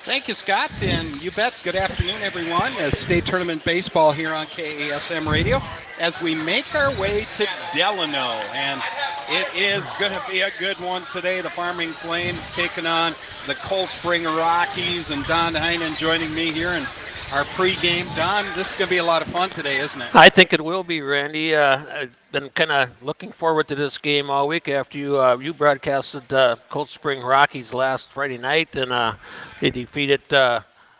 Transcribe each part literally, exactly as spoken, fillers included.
Thank you, Scott, and you bet. Good afternoon, everyone. As State Tournament Baseball here on K A S M Radio as we make our way to Delano, and it is going to be a good one today. The Farming Flames taking on the Cold Spring Rockies, and Don Heinen joining me here in our pregame. Don, this is going to be a lot of fun today, isn't it? I think it will be, Randy. Uh, I've been kind of looking forward to this game all week after you uh, you broadcasted uh, Cold Spring Rockies last Friday night, and uh, they defeated uh,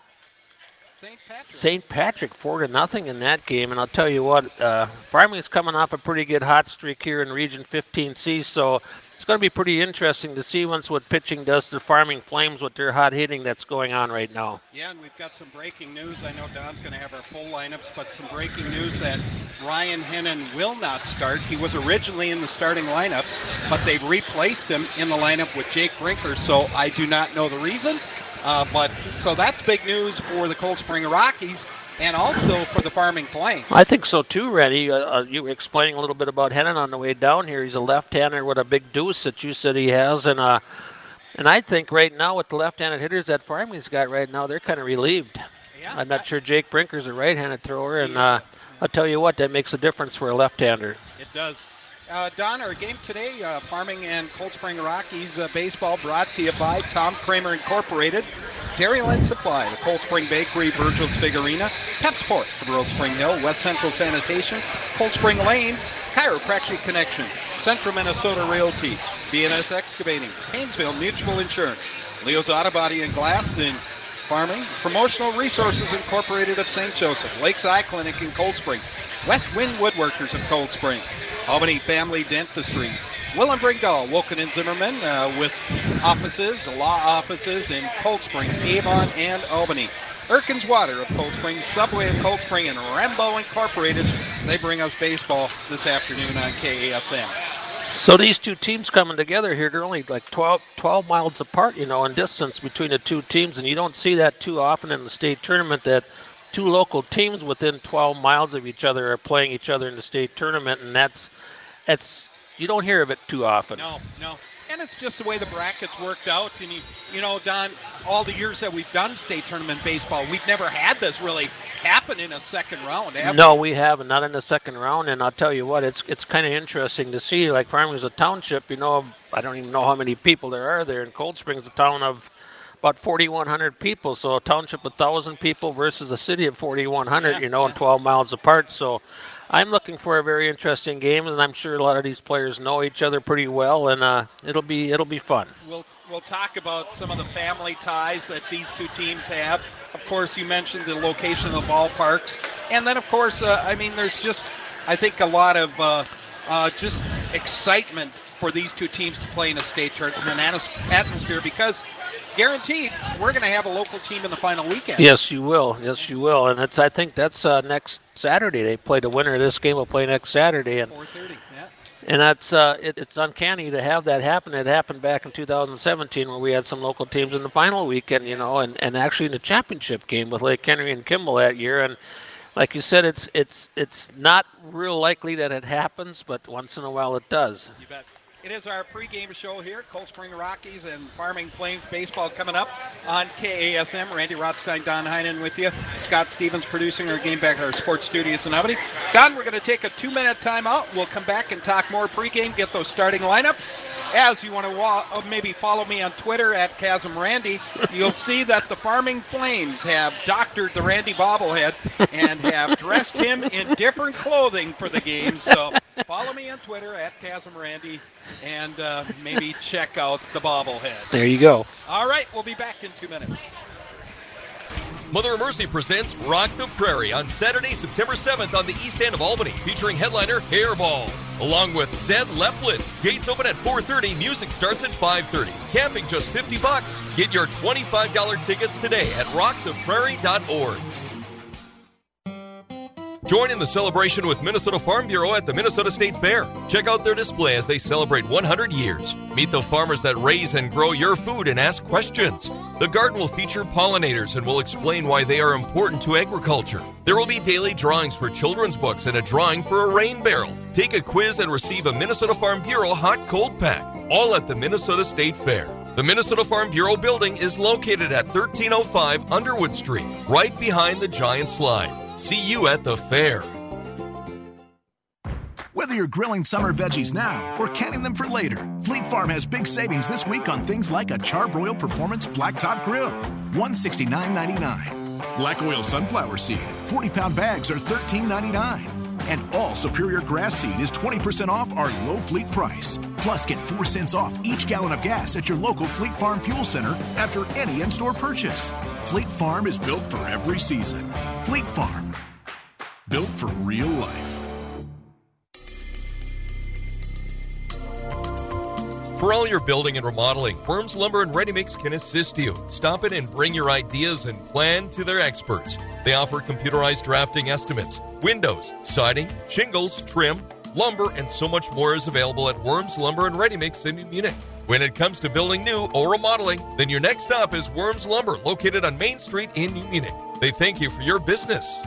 Saint Patrick. Saint Patrick four to nothing in that game. And I'll tell you what, uh, Farming is coming off a pretty good hot streak here in Region fifteen C, so it's going to be pretty interesting to see once what pitching does to Farming Flames with their hot hitting that's going on right now. Yeah, and we've got some breaking news. I know Don's going to have our full lineups, but some breaking news that Ryan Hennon will not start. He was originally in the starting lineup, but they've replaced him in the lineup with Jake Brinker, so I do not know the reason. Uh, but so that's big news for the Cold Spring Rockies and also for the Farming Flames. I think so too, Randy. Uh, uh, you were explaining a little bit about Hennon on the way down here. He's a left-hander with a big deuce that you said he has, and uh, and I think right now with the left-handed hitters that Farming's got right now, they're kind of relieved. Yeah, I'm not sure Jake Brinker's a right-handed thrower, and uh, I'll tell you what, that makes a difference for a left-hander. It does. Uh, Don, our game today, uh, Farming and Cold Spring Rockies uh, baseball brought to you by Tom Kramer Incorporated, Dairyland Supply, the Cold Spring Bakery, Virgil's Big Arena, Pepsport, the Road Spring Hill, West Central Sanitation, Cold Spring Lanes, Chiropractic Connection, Central Minnesota Realty, B and S Excavating, Haynesville Mutual Insurance, Leo's Auto Body and Glass in Farming, Promotional Resources Incorporated of Saint Joseph, Lakes Eye Clinic in Cold Spring, West Wind Woodworkers of Cold Spring, Albany Family Dentistry, Willem Bringdahl, Woken and Zimmerman uh, with offices, law offices in Cold Spring, Avon, and Albany. Erkins Water of Cold Spring, Subway of Cold Spring, and Rembo Incorporated. They bring us baseball this afternoon on K A S M. So these two teams coming together here, they're only like twelve, twelve miles apart, you know, in distance between the two teams, and you don't see that too often in the state tournament, that two local teams within twelve miles of each other are playing each other in the state tournament, and that's, that's you don't hear of it too often. No, no. And it's just the way the brackets worked out. And, you, you know, Don, all the years that we've done state tournament baseball, we've never had this really happen in a second round, have No, we? we haven't, not in the second round. And I'll tell you what, it's it's kind of interesting to see. Like Farming's a township, you know, I don't even know how many people there are there. In Cold Spring's a town of about forty-one hundred people. So a township of one thousand people versus a city of forty-one hundred, yeah, you know, yeah. and twelve miles apart. So I'm looking for a very interesting game, and I'm sure a lot of these players know each other pretty well, and uh, it'll be it'll be fun. We'll we'll talk about some of the family ties that these two teams have. Of course, you mentioned the location of the ballparks, and then of course, uh, I mean, there's just I think a lot of uh, uh, just excitement for these two teams to play in a state tournament atmosphere, because guaranteed we're going to have a local team in the final weekend. Yes, you will. Yes, you will. And it's I think that's uh, next Saturday. They play the winner of this game will play next Saturday. And four thirty, yeah. And that's uh, it, it's uncanny to have that happen. It happened back in two thousand seventeen where we had some local teams in the final weekend, you know, and, and actually in the championship game with Lake Henry and Kimball that year. And like you said, it's it's it's not real likely that it happens, but once in a while it does. You bet. It is our pregame show here, Cold Spring Rockies and Farming Flames baseball coming up on K A S M. Randy Rothstein, Don Heinen with you. Scott Stevens producing our game back at our sports studios in Albany. Don, we're going to take a two-minute timeout. We'll come back and talk more pregame, get those starting lineups. As you want to wa- maybe follow me on Twitter at Chasm Randy, you'll see that the Farming Flames have doctored the Randy bobblehead and have dressed him in different clothing for the game. So follow me on Twitter at Chasm Randy. And uh, maybe check out the bobblehead. There you go. All right, we'll be back in two minutes. Mother of Mercy presents Rock the Prairie on Saturday, September seventh on the east end of Albany, featuring headliner Hairball, along with Zed Leplin. Gates open at four thirty, music starts at five thirty. Camping just fifty bucks. Get your twenty-five dollars tickets today at rock the prairie dot org. Join in the celebration with Minnesota Farm Bureau at the Minnesota State Fair. Check out their display as they celebrate one hundred years. Meet the farmers that raise and grow your food and ask questions. The garden will feature pollinators and will explain why they are important to agriculture. There will be daily drawings for children's books and a drawing for a rain barrel. Take a quiz and receive a Minnesota Farm Bureau hot cold pack, all at the Minnesota State Fair. The Minnesota Farm Bureau building is located at thirteen oh five Underwood Street, right behind the Giant Slide. See you at the fair. Whether you're grilling summer veggies now or canning them for later, Fleet Farm has big savings this week on things like a Charbroil Performance Blacktop Grill, one hundred sixty-nine ninety-nine. Black Oil Sunflower Seed, forty-pound bags are thirteen ninety-nine. And all Superior Grass Seed is twenty percent off our low fleet price. Plus, get four cents off each gallon of gas at your local Fleet Farm Fuel Center after any in-store purchase. Fleet Farm is built for every season. Fleet Farm, built for real life. For all your building and remodeling, Worms Lumber and Ready Mix can assist you. Stop in and bring your ideas and plan to their experts. They offer computerized drafting estimates. Windows, siding, shingles, trim, lumber, and so much more is available at Worms Lumber and Ready Mix in New Munich. When it comes to building new or remodeling, then your next stop is Worms Lumber, located on Main Street in New Munich. They thank you for your business.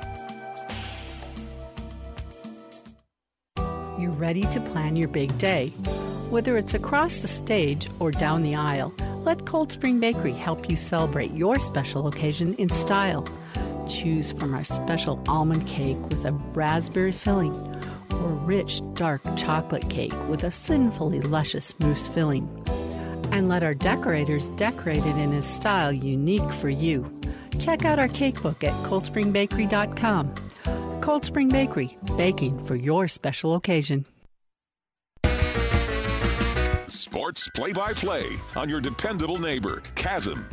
You're ready to plan your big day. Whether it's across the stage or down the aisle, let Cold Spring Bakery help you celebrate your special occasion in style. Choose from our special almond cake with a raspberry filling or rich dark chocolate cake with a sinfully luscious mousse filling. And let our decorators decorate it in a style unique for you. Check out our cake book at cold spring bakery dot com. Cold Spring Bakery, baking for your special occasion. Sports play-by-play on your dependable neighbor, Chasm.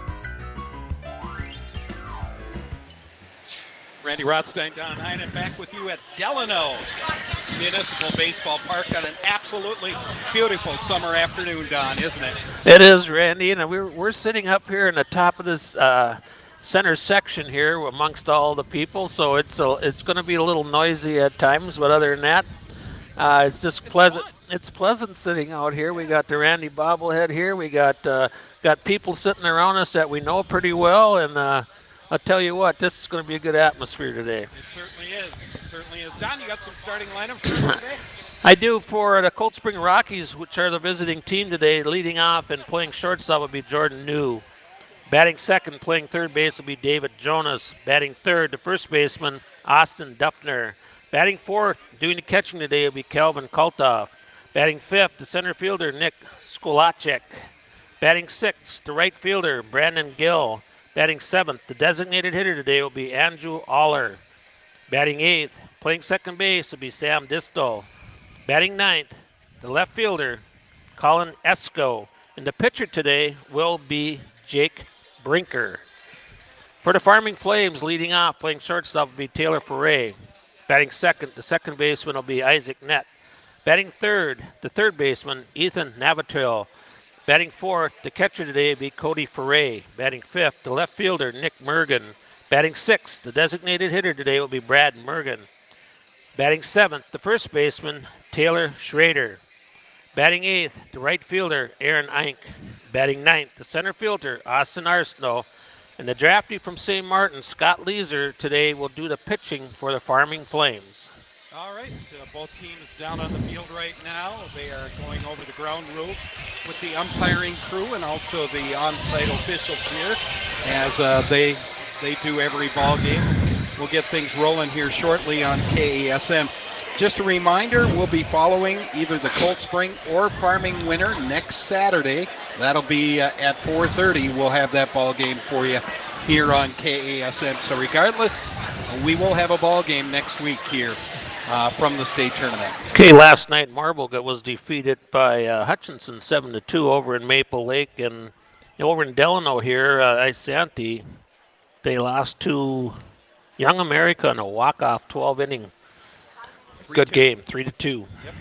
Randy Rothstein, Don Heinen, back with you at Delano Municipal Baseball Park on an absolutely beautiful summer afternoon, Don, isn't it? It is, Randy, and we're we're sitting up here in the top of this uh, center section here amongst all the people, so it's a, it's going to be a little noisy at times, but other than that, uh, it's just it's pleasant. fun. It's pleasant sitting out here. We got the Randy bobblehead here. We got uh, got people sitting around us that we know pretty well, and uh, I'll tell you what, this is going to be a good atmosphere today. It certainly is. It certainly is. Don, you got some starting lineup for us today? I do. For the Cold Spring Rockies, which are the visiting team today, leading off and playing shortstop will be Jordan New. Batting second, playing third base will be David Jonas. Batting third, the first baseman, Austin Duffner. Batting fourth, doing the catching today will be Calvin Kultoff. Batting fifth, the center fielder, Nick Skolacek. Batting sixth, the right fielder, Brandon Gill. Batting seventh, the designated hitter today will be Andrew Aller. Batting eighth, playing second base will be Sam Distel. Batting ninth, the left fielder, Colin Esco. And the pitcher today will be Jake Brinker. For the Farming Flames, leading off, playing shortstop will be Taylor Foray. Batting second, the second baseman will be Isaac Nett. Batting third, the third baseman, Ethan Navatil. Batting fourth, the catcher today will be Cody Foray. Batting fifth, the left fielder, Nick Mergen. Batting sixth, the designated hitter today will be Brad Mergen. Batting seventh, the first baseman, Taylor Schrader. Batting eighth, the right fielder, Aaron Eink. Batting ninth, the center fielder, Austin Arsenault. And the draftee from Saint Martin, Scott Leeser, today will do the pitching for the Farming Flames. All right, uh, both teams down on the field right now. They are going over the ground rules with the umpiring crew and also the on-site officials here, as uh, they they do every ball game. We'll get things rolling here shortly on K A S M. Just a reminder, we'll be following either the Cold Spring or Farming winner next Saturday. That'll be uh, at four thirty. We'll have that ball game for you here on K A S M. So regardless, we will have a ball game next week here Uh, from the state tournament. Okay, last night Marble was defeated by uh, Hutchinson seven to two over in Maple Lake, and over in Delano here, uh, Isanti, they lost to Young America in a walk-off twelve inning. Good two. game, three to two. Yep.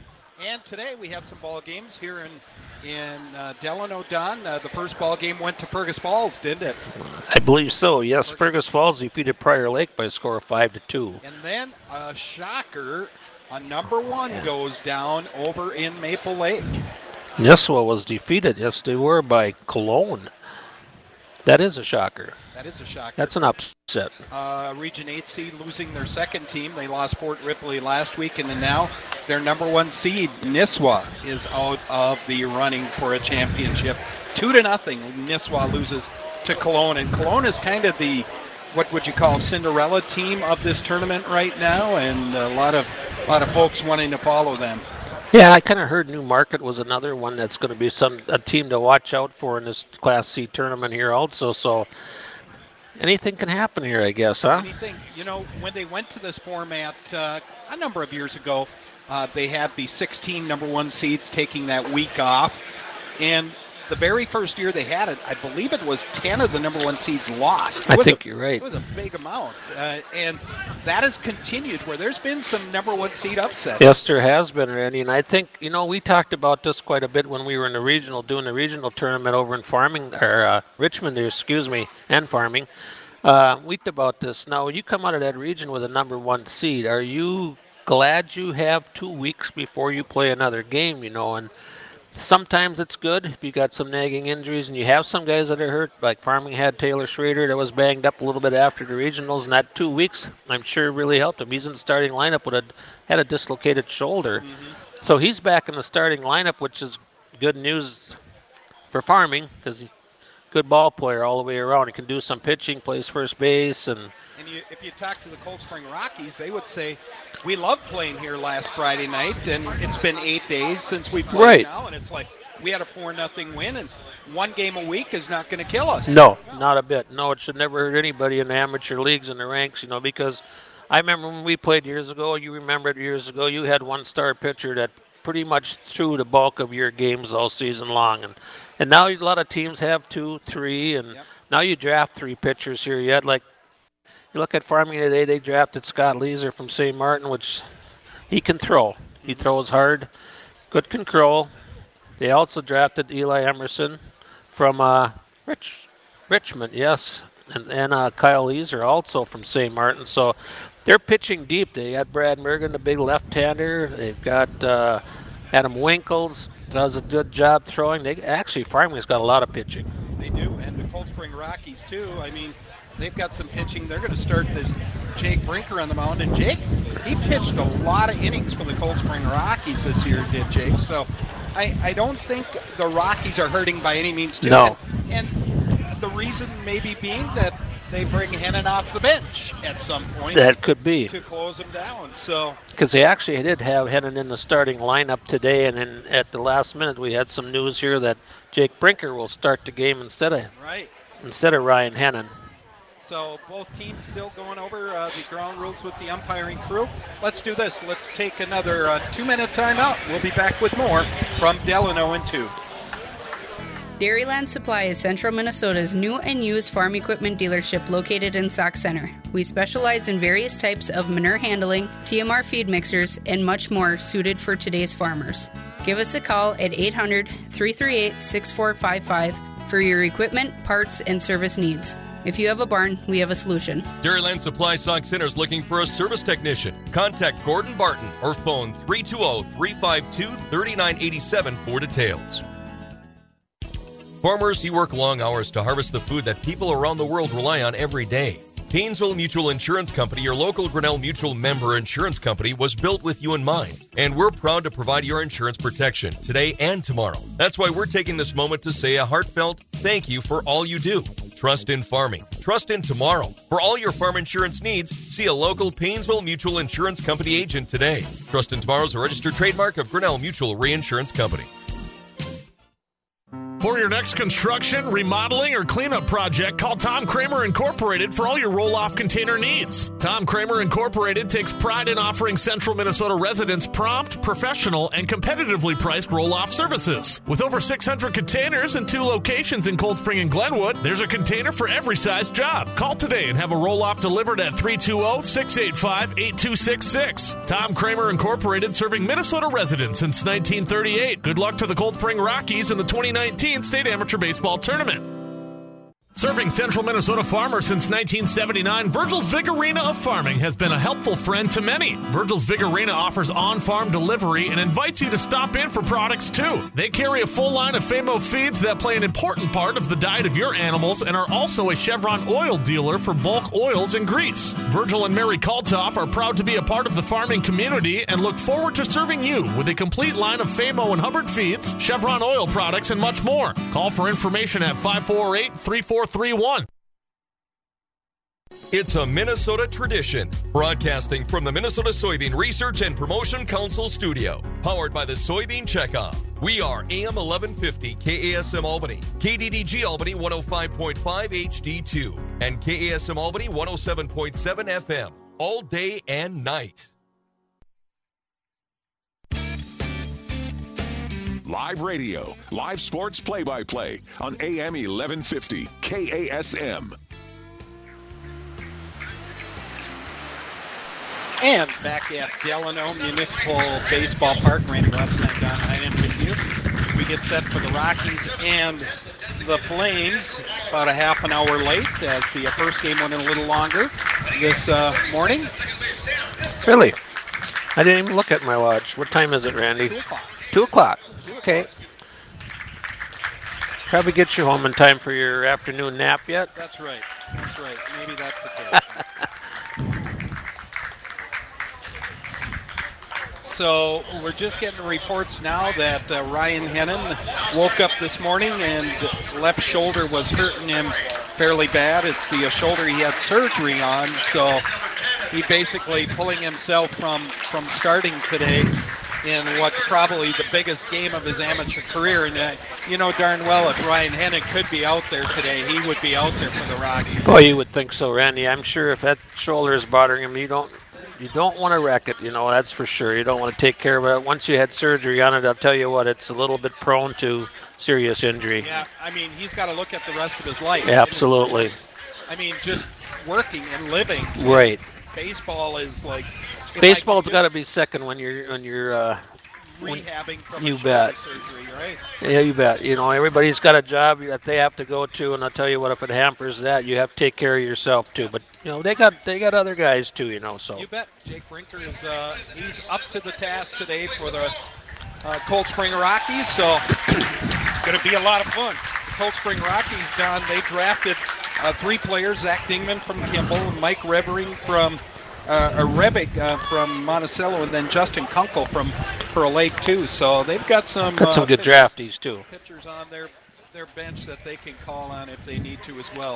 And today we had some ball games here in in uh, Delano. Don, uh, the first ball game went to Fergus Falls, didn't it? I believe so. Yes, Fergus. Fergus Falls defeated Prior Lake by a score of five to two. And then a shocker, a number one yeah. goes down over in Maple Lake. Nisswa was defeated. Yes, they were by Cologne. That is a shocker. That is a shocker. That's an upset. Uh, Region eight seed losing their second team. They lost Fort Ripley last week, and then now their number one seed, Nisswa, is out of the running for a championship. Two to nothing, Nisswa loses to Cologne, and Cologne is kind of the, what would you call, Cinderella team of this tournament right now, and a lot of, a lot of folks wanting to follow them. Yeah, I kind of heard Newmarket was another one that's going to be some a team to watch out for in this Class C tournament here also. So anything can happen here, I guess, huh? Anything. You know, when they went to this format uh, a number of years ago, uh, they had the sixteen number one seeds taking that week off. And the very first year they had it, I believe it was ten of the number one seeds lost. It I was think a, you're right. It was a big amount. Uh, and that has continued where there's been some number one seed upsets. Yes, there has been, Randy. And I think, you know, we talked about this quite a bit when we were in the regional, doing the regional tournament over in Farming, or uh, Richmond, excuse me, and Farming. Uh, we talked about this. Now, you come out of that region with a number one seed. Are you glad you have two weeks before you play another game, you know? And sometimes it's good if you got some nagging injuries and you have some guys that are hurt, like Farming had Taylor Schrader that was banged up a little bit after the regionals, and that two weeks, I'm sure, really helped him. He's in the starting lineup with a had a dislocated shoulder. Mm-hmm. So he's back in the starting lineup, which is good news for Farming because he's a good ball player all the way around. He can do some pitching, plays first base, and And you, if you talk to the Cold Spring Rockies, they would say, we loved playing here last Friday night, and it's been eight days since we played right. now, and it's like we had a four nothing win, and one game a week is not going to kill us. No, no, not a bit. No, it should never hurt anybody in the amateur leagues and the ranks, you know, because I remember when we played years ago, you remember it years ago, you had one star pitcher that pretty much threw the bulk of your games all season long. And, and now a lot of teams have two, three, and yep. now you draft three pitchers here. You had like, you look at Farming today, they drafted Scott Leeser from Saint Martin, which he can throw. He throws hard, good control. They also drafted Eli Emerson from uh, Rich, Richmond, yes, and, and uh, Kyle Leeser also from Saint Martin. So they're pitching deep. They got Brad Mergen, the big left-hander. They've got uh, Adam Winkles, does a good job throwing. They actually, Farming's got a lot of pitching. They do, and the Cold Spring Rockies too. I mean, they've got some pitching. They're going to start this Jake Brinker on the mound. And Jake, he pitched a lot of innings for the Cold Spring Rockies this year, did Jake. So I, I don't think the Rockies are hurting by any means too. No. And, and the reason maybe being that they bring Hennon off the bench at some point. That could be. To close them down. So because they actually did have Hennon in the starting lineup today, and then at the last minute we had some news here that Jake Brinker will start the game instead of right. instead of Ryan Hennon. So both teams still going over uh, the ground rules with the umpiring crew. Let's do this. Let's take another uh, two-minute timeout. We'll be back with more from Delano in two. Dairyland Supply is Central Minnesota's new and used farm equipment dealership located in Sauk Centre. We specialize in various types of manure handling, T M R feed mixers, and much more suited for today's farmers. Give us a call at eight hundred, three three eight, six four five five for your equipment, parts, and service needs. If you have a barn, we have a solution. Dairyland Supply Sauk Centre is looking for a service technician. Contact Gordon Barton or phone three two zero, three five two, three nine eight seven for details. Farmers, you work long hours to harvest the food that people around the world rely on every day. Paynesville Mutual Insurance Company, your local Grinnell Mutual member insurance company, was built with you in mind. And we're proud to provide your insurance protection today and tomorrow. That's why we're taking this moment to say a heartfelt thank you for all you do. Trust in farming. Trust in tomorrow. For all your farm insurance needs, see a local Paynesville Mutual Insurance Company agent today. Trust in Tomorrow is a registered trademark of Grinnell Mutual Reinsurance Company. For your next construction, remodeling, or cleanup project, call Tom Kramer Incorporated for all your roll-off container needs. Tom Kramer Incorporated takes pride in offering Central Minnesota residents prompt, professional, and competitively priced roll-off services. With over six hundred containers and two locations in Cold Spring and Glenwood, there's a container for every size job. Call today and have a roll-off delivered at three two zero, six eight five, eight two six six. Tom Kramer Incorporated, serving Minnesota residents since nineteen thirty-eight. Good luck to the Cold Spring Rockies in the twenty nineteen State Amateur Baseball Tournament. Serving Central Minnesota farmers since nineteen seventy-nine, Virgil's Vig Arena of Farming has been a helpful friend to many. Virgil's Vig Arena offers on-farm delivery and invites you to stop in for products too. They carry a full line of Famo feeds that play an important part of the diet of your animals and are also a Chevron oil dealer for bulk oils and grease. Virgil and Mary Kaltoff are proud to be a part of the farming community and look forward to serving you with a complete line of Famo and Hubbard feeds, Chevron oil products, and much more. Call for information at five four eight, three four three one. It's a Minnesota tradition, broadcasting from the Minnesota Soybean Research and Promotion Council studio, powered by the Soybean Checkoff. We are A M eleven fifty K A S M Albany, K D D G Albany one oh five point five H D two, and K A S M Albany one oh seven point seven F M, all day and night. Live radio, live sports play-by-play on A M eleven fifty K A S M. And back at Delano Municipal Baseball Park, Randy Watson and Don Heinen with you. We get set for the Rockies and the Flames about a half an hour late as the first game went in a little longer this uh, morning. Really? I didn't even look at my watch. What time is it, Randy? Two o'clock. Two o'clock. Okay. Probably get you home in time for your afternoon nap yet? That's right. That's right. Maybe that's the case. So we're just getting reports now that uh, Ryan Hennon woke up this morning and left shoulder was hurting him fairly bad. It's the uh, shoulder he had surgery on, so he basically pulling himself from, from starting today in what's probably the biggest game of his amateur career. And uh, you know darn well if Ryan Hennon could be out there today, he would be out there for the Rockies. Well, you would think so, Randy. I'm sure if that shoulder is bothering him, you don't you don't want to wreck it, you know, that's for sure. You don't want to take care of it. Once you had surgery on it, I'll tell you what, it's a little bit prone to serious injury. Yeah, I mean, he's got to look at the rest of his life. Absolutely. It's, it's, I mean, just working and living. Right. Baseball is like... Baseball's got to be second when you're when you're uh, rehabbing from you a bet. surgery, right? Yeah, you bet. You know, everybody's got a job that they have to go to, and I'll tell you what, if it hampers that, you have to take care of yourself too. But you know, they got they got other guys too, you know. So you bet. Jake Brinker is uh, he's up to the task today for the uh, Cold Spring Rockies. So going to be a lot of fun. The Cold Spring Rockies, Don, they drafted uh, three players: Zach Dingman from Kimball, Mike Revering from. Uh, a Rebic uh, from Monticello, and then Justin Kunkel from Pearl Lake too. So they've got some got some uh, good pitchers, drafties too. Pitchers on their their bench that they can call on if they need to as well.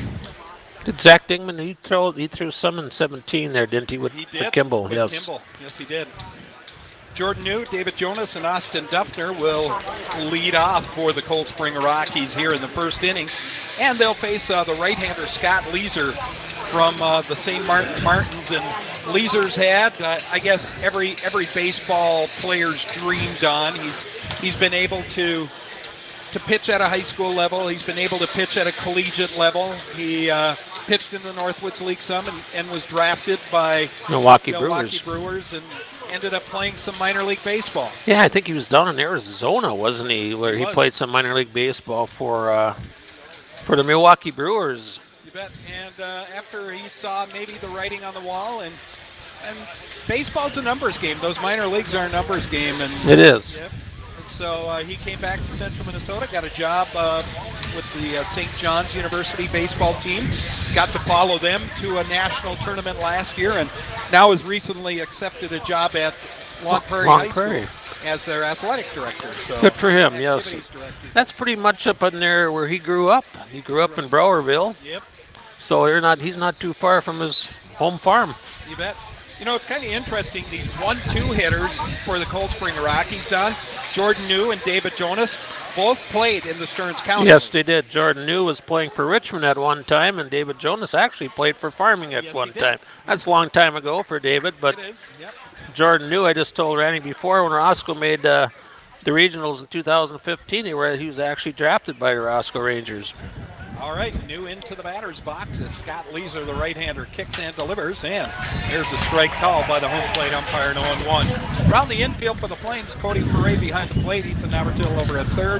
Did Zach Dingman he throw he threw some in seventeen there, didn't he? With, he did. with Kimball, with yes. Kimball. Yes, he did. Jordan New, David Jonas, and Austin Duffner will lead off for the Cold Spring Rockies here in the first inning, and they'll face uh, the right-hander Scott Leeser from uh, the Saint Martin Martins. And Leeser's had, uh, I guess, every every baseball player's dream done. He's he's been able to to pitch at a high school level. He's been able to pitch at a collegiate level. He uh, pitched in the Northwoods League some and, and was drafted by Milwaukee, Milwaukee Brewers. Brewers and ended up playing some minor league baseball. Yeah, I think he was down in Arizona, wasn't he? Where he, he he played some minor league baseball for uh, for the Milwaukee Brewers. You bet. And uh, after he saw maybe the writing on the wall, and and baseball's a numbers game. Those minor leagues are a numbers game, and it is. Yep. And so uh, he came back to Central Minnesota, got a job uh, with the uh, Saint John's University baseball team. Got to follow them to a national tournament last year, and now has recently accepted a job at Long Prairie Long High Prairie. School as their athletic director. So good for him. Yes. director. That's pretty much up in there where he grew up. He grew up in Browerville. Yep. So they're not. He's not too far from his home farm. You bet. You know, it's kind of interesting, these one two hitters for the Cold Spring Rockies, Don, Jordan New and David Jonas, both played in the Stearns County. Yes, they did. Jordan New was playing for Richmond at one time, and David Jonas actually played for Farming at Yes, one he did. time. That's a long time ago for David, but It is, yep. Jordan New, I just told Randy before, when Roscoe made uh, the regionals in two thousand fifteen, he, were, he was actually drafted by the Roscoe Rangers. All right, New into the batter's box as Scott Leeser, the right-hander, kicks and delivers, and there's a strike call by the home plate umpire, oh one. Around the infield for the Flames, Cody Ferre behind the plate, Ethan Navartil over at third,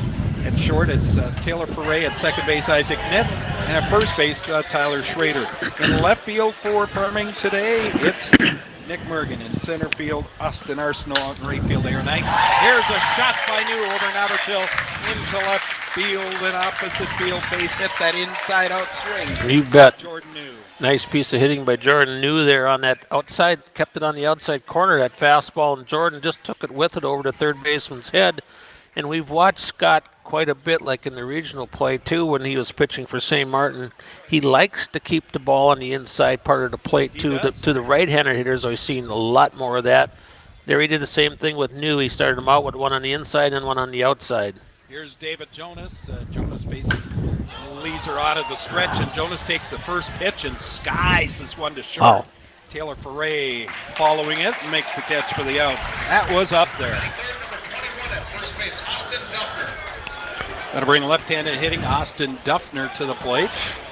At short, it's uh, Taylor Foray. At second base, Isaac Nitt. And at first base, uh, Tyler Schrader. In left field for Farming today, it's Nick Mergen. In center field, Austin Arsenault. Out in right field, Aaron Knight. Here's a shot by New over Navatil into left field and opposite field base. Hit that inside out swing. You bet. Jordan New. Nice piece of hitting by Jordan New there on that outside, kept it on the outside corner, that fastball, and Jordan just took it with it over to third baseman's head. And we've watched Scott quite a bit, like in the regional play too, when he was pitching for Saint Martin. He likes to keep the ball on the inside part of the plate too. The, to the right-hander hitters, I've seen a lot more of that. There he did the same thing with New. He started him out with one on the inside and one on the outside. Here's David Jonas. Uh, Jonas facing Leeser out of the stretch, and Jonas takes the first pitch and skies this one to short. Oh. Taylor Foray following it and makes the catch for the out. That was up there. Got to bring left-handed hitting Austin Duffner to the plate.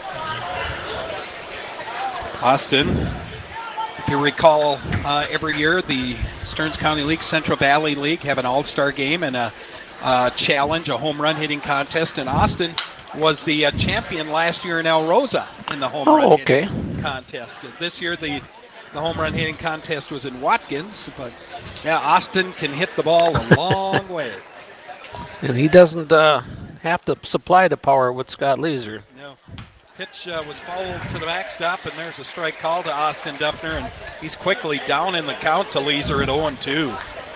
Austin, if you recall, uh, every year the Stearns County League, Central Valley League have an all-star game and a uh, challenge, a home run hitting contest, and Austin was the uh, champion last year in El Rosa in the home oh, run okay. hitting contest. This year the the home run hitting contest was in Watkins, but yeah, Austin can hit the ball a long way. And he doesn't uh, have to supply the power with Scott Leeser. No. Pitch uh, was fouled to the backstop, and there's a strike call to Austin Duffner, and he's quickly down in the count to Leeser at oh and two.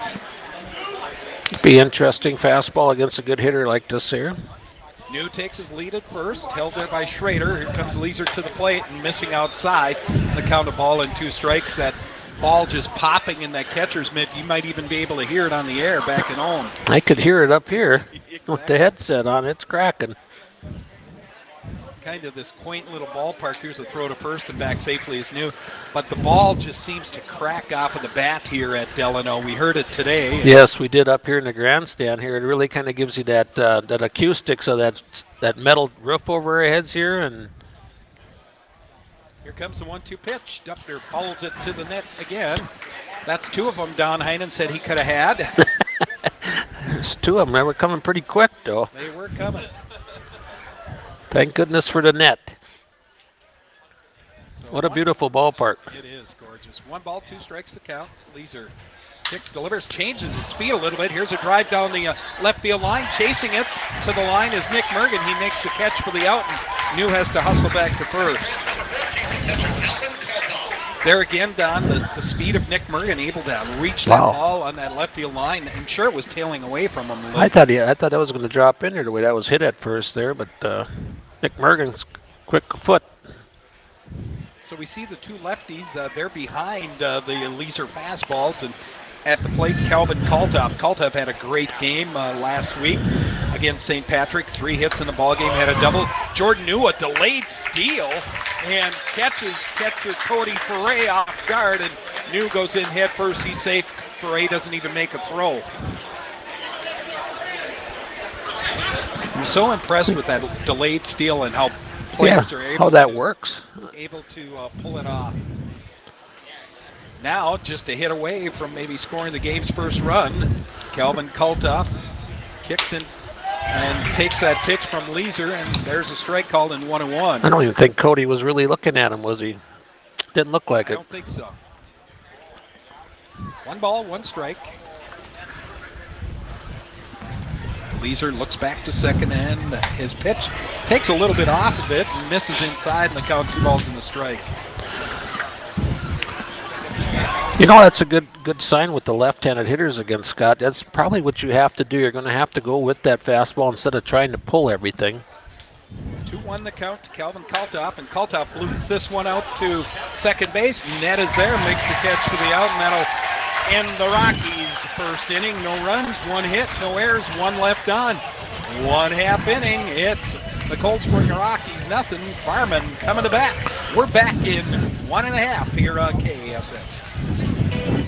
Be interesting fastball against a good hitter like this here. New takes his lead at first, held there by Schrader. Here comes Leeser to the plate and missing outside. The count of ball and two strikes. That ball just popping in that catcher's mitt. You might even be able to hear it on the air back at home. I could hear it up here Exactly. with the headset on. It's cracking. Kind of this quaint little ballpark. Here's a throw to first and back safely is New. But the ball just seems to crack off of the bat here at Delano. We heard it today. Yes, we did up here in the grandstand here. It really kind of gives you that uh, that acoustics of that that metal roof over our heads here. And here comes the one two pitch. Duffner fouls it to the net again. That's two of them Don Heinen said he could have had. There's two of them. They were coming pretty quick, though. They were coming. Thank goodness for the net. So What a one, beautiful ballpark. It is gorgeous. One ball, two strikes to count. Leeser kicks, delivers, changes his speed a little bit. Here's a drive down the uh, left field line. Chasing it to the line is Nick Mergen. He makes the catch for the out, and New has to hustle back to first. There again, Don, the, the speed of Nick Mergen, able to reach that Wow. ball on that left field line. I'm sure it was tailing away from him a little. I thought he, I thought that was going to drop in there the way that was hit at first there, but uh, Nick Mergen's quick foot. So we see the two lefties, uh, they're behind uh, the Leeser fastballs, and at the plate, Calvin Kaltoff. Kaltoff had a great game uh, last week against Saint Patrick. Three hits in the ballgame, had a double. Jordan New, a delayed steal, and catches catcher Cody Foray off guard, and New goes in head first. He's safe. Foray doesn't even make a throw. I'm so impressed with that delayed steal and how players Yeah, are able how that to, works. able to uh, pull it off. Now, just a hit away from maybe scoring the game's first run, Calvin Kaltoff kicks in and takes that pitch from Leeser, and there's a strike called in one and one. I don't even think Cody was really looking at him, was he? Didn't look like I it. don't think so. One ball, one strike. Leeser looks back to second, and his pitch takes a little bit off of it and misses inside, and the count two balls and a strike. You know, that's a good good sign with the left-handed hitters against Scott. That's probably what you have to do. You're going to have to go with that fastball instead of trying to pull everything. two one the count to Calvin Kaltoff, and Kaltoff loops this one out to second base. Ned is there, makes the catch for the out, and that'll end the Rockies' first inning. No runs, one hit, no errors, one left on. One half inning, it's the Cold Spring Rockies, nothing. Farman coming to bat. We're back in one and a half here on K A S S.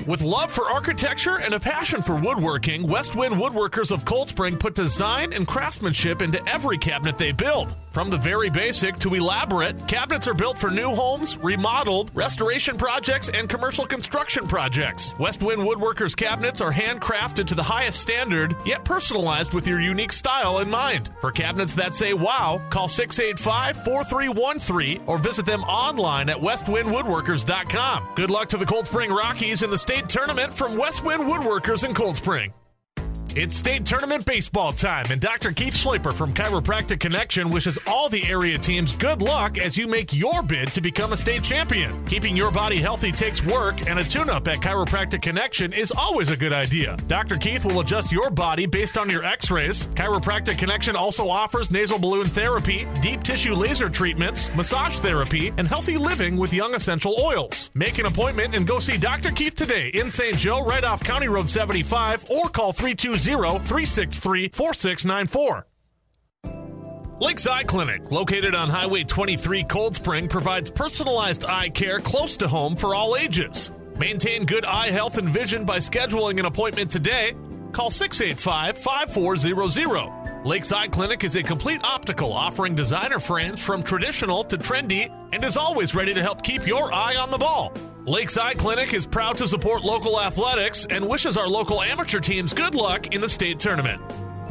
With love for architecture and a passion for woodworking, West Wind Woodworkers of Cold Spring put design and craftsmanship into every cabinet they build. From the very basic to elaborate, cabinets are built for new homes, remodeled, restoration projects, and commercial construction projects. West Wind Woodworkers cabinets are handcrafted to the highest standard, yet personalized with your unique style in mind. For cabinets that say wow, call six eight five, four three one three or visit them online at west wind woodworkers dot com. Good luck to the Cold Spring Rockies in the state tournament from West Wind Woodworkers in Cold Spring. It's state tournament baseball time, and Doctor Keith Schleiper from Chiropractic Connection wishes all the area teams good luck as you make your bid to become a state champion. Keeping your body healthy takes work, and a tune-up at Chiropractic Connection is always a good idea. Doctor Keith will adjust your body based on your x-rays. Chiropractic Connection also offers nasal balloon therapy, deep tissue laser treatments, massage therapy, and healthy living with young essential oils. Make an appointment and go see Doctor Keith today in Saint Joe, right off County Road seventy-five, or call three two zero, three six three, four six nine four. Lake's Eye Clinic, located on Highway twenty-three Cold Spring, provides personalized eye care close to home for all ages. Maintain good eye health and vision by scheduling an appointment today. Call six eight five, five four zero zero. Lake's Eye Clinic is a complete optical, offering designer frames from traditional to trendy, and is always ready to help keep your eye on the ball. Lake's Eye Clinic is proud to support local athletics and wishes our local amateur teams good luck in the state tournament.